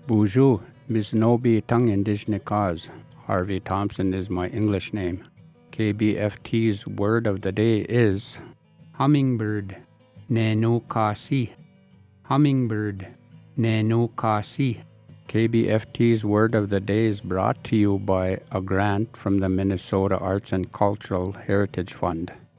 Bonjour, Bisnobi Tung Indigenous. Harvey Thompson is my English name. KBFT's word of the day is hummingbird, nenukasi. Hummingbird, nenukasi. KBFT's word of the day is brought to you by a grant from the Minnesota Arts and Cultural Heritage Fund.